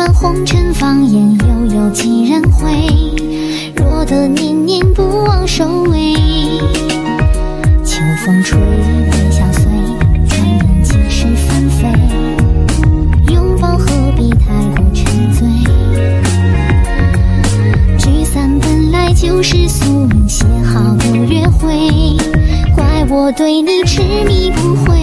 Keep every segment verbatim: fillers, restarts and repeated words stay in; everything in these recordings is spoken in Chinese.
穿红尘芳烟，又有几人回？若得念念不忘收尾。秋风吹，烟消碎，转眼几世纷飞。拥抱何必太过沉醉？聚散本来就是宿命写好的约会，怪我对你痴迷不悔。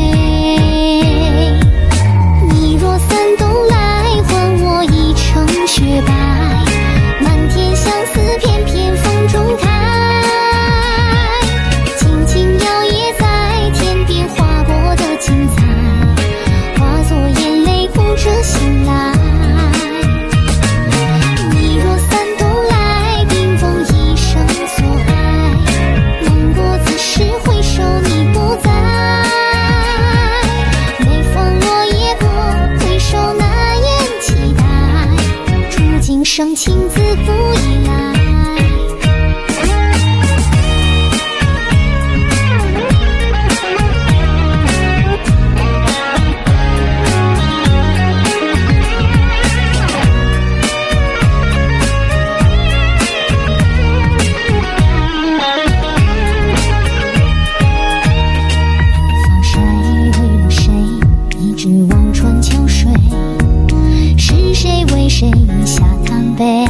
你若散东来，还我一程雪白。满天相思，片片风中开。轻轻摇曳在天边划过的精彩，化作眼泪哭着醒来。你若散东来，冰封一生所爱。梦过此时回首你不在，每逢落叶过，回首那眼期待。触今生情自不依赖。放谁为了谁，一直望穿秋水。是谁为谁雨下贪杯？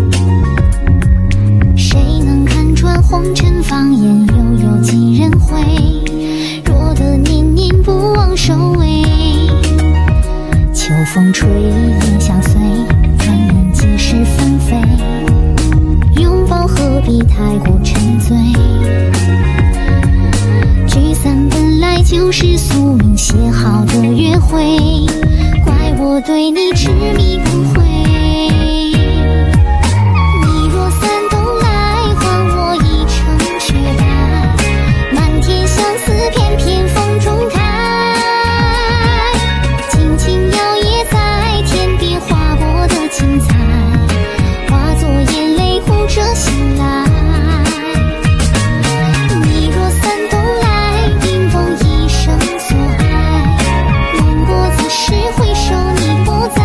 谁能看穿红尘芳烟，又有几人回？若得念念不忘收尾。秋风吹，烟消碎，转眼几世纷飞。拥抱何必太过沉醉？聚散本来就是宿命写好的约会，怪我对你痴迷不悔。你若散东来，还我一程雪白。满天相思，片片风中开。轻轻摇曳在天边划过的精彩，化作眼泪哭着醒来。你若散东来，冰封一生所爱。梦过此时回首你不在，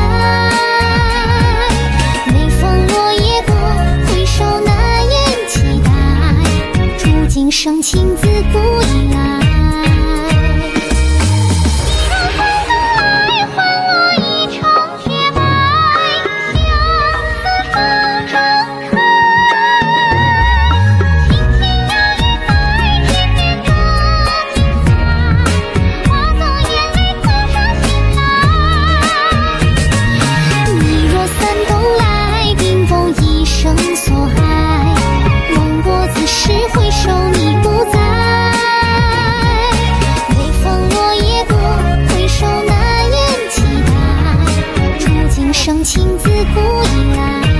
每逢落叶过，回首那眼期待。触今生情自不依赖。生情自不依赖。